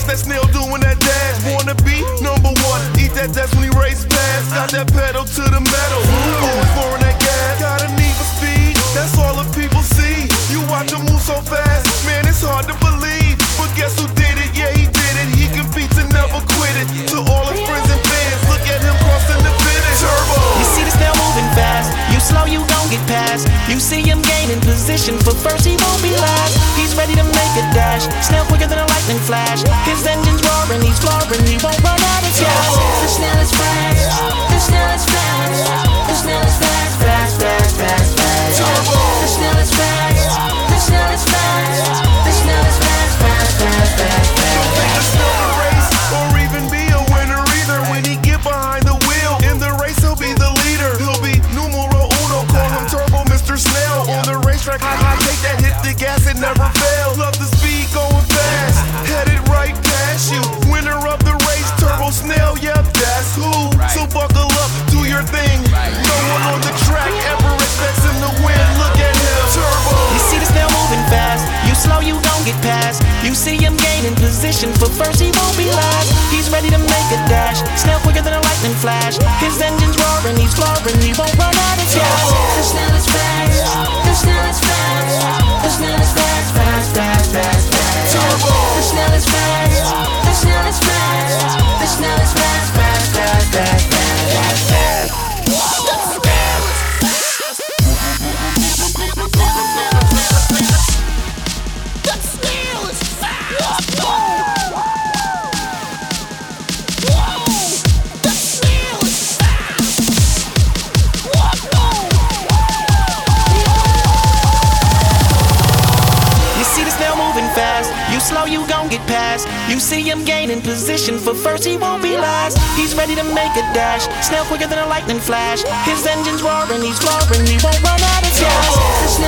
that snail doing that dash. Wanna be number one, eat that dash when he race past. Got that pedal to the metal, always pouring that gas. Got a need for speed, that's all the people see. You watch him move so fast, man, it's hard to believe. But guess who did it? Yeah, he did it. He competes and never quit it. To all his friends and fans, look at him crossing the finish. Turbo. You see the snail moving fast. You slow, you gon' get past. You see him gaining position, but first he won't be last. He's ready to make a dash. Snail quicker than a lightning flash. His engine's roaring, he's flooring. He won't run out of gas. The snail is fast. The snail is fast. The snail is fast, fast, fast, fast, fast. Turbo. The snail is fast. The snail is fast. The snail is fast, fast, fast, fast, Don't think the fast. snail can race or even be a winner either. When he get behind the wheel in the race, he'll be the leader. He'll be numero uno. Call him Turbo, Mr. Snail. On the racetrack, high, take that, hit the gas, it never fails. Love the speed going fast, headed right past you. Winner of the race, Turbo Snail, yep, that's who. So buckle up, do your thing. No one on the track ever expects him to win. Look at him, Turbo. You see the snail moving fast. You slow, you gon' get past. You see him gaining position, but first he won't be last. He's ready to make a dash. Snail quicker than a lightning flash. His engine's roaring, he's flooring. He won't run out of gas. The snail is fast. The snail is fast. The snail is fast, fast, fast, fast, fast. Turbo. The snail is fast. The snail is fast. The snail is fast, fast, fast, fast, fast, fast. You see the snail moving fast. You slow, you gon' get past. You see him gaining position, but first he won't be last. He's ready to make a dash. Snail quicker than a lightning flash. His engine's roaring, he's flooring. He won't run out of gas.